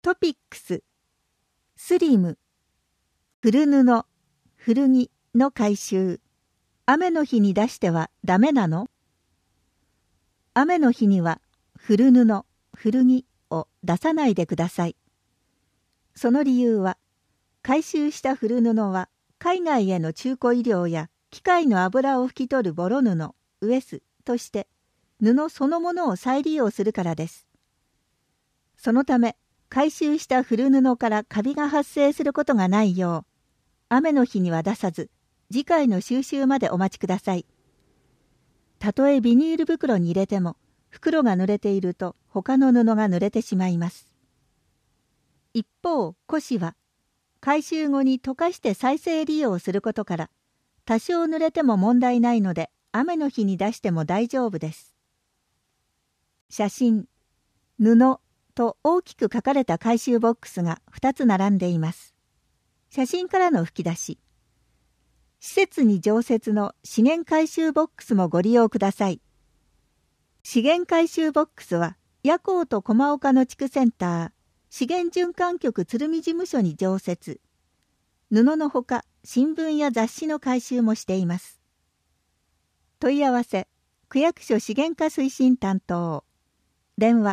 トピックス、スリム、古布、古着の回収。雨の日に出してはダメなの？雨の日には古布、古着を出さないでください。その理由は、回収した古布は海外への中古衣料や機械の油を拭き取るボロ布、ウエスとして布そのものを再利用するからです。そのため、回収した古布からカビが発生することがないよう、雨の日には出さず、次回の収集までお待ちください。たとえビニール袋に入れても、袋が濡れていると他の布が濡れてしまいます。一方、古紙は、回収後に溶かして再生利用することから、多少濡れても問題ないので、雨の日に出しても大丈夫です。写真、布と大きく書かれた回収ボックスが2つ並んでいます。写真からの吹き出し。施設に常設の資源回収ボックスもご利用ください。資源回収ボックスは、夜光と駒岡の地区センター、資源循環局鶴見事務所に常設。布のほか、新聞や雑誌の回収もしています。問い合わせ、区役所資源課推進担当。電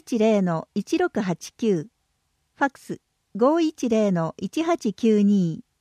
話、510-1689。ファックス、510-1892。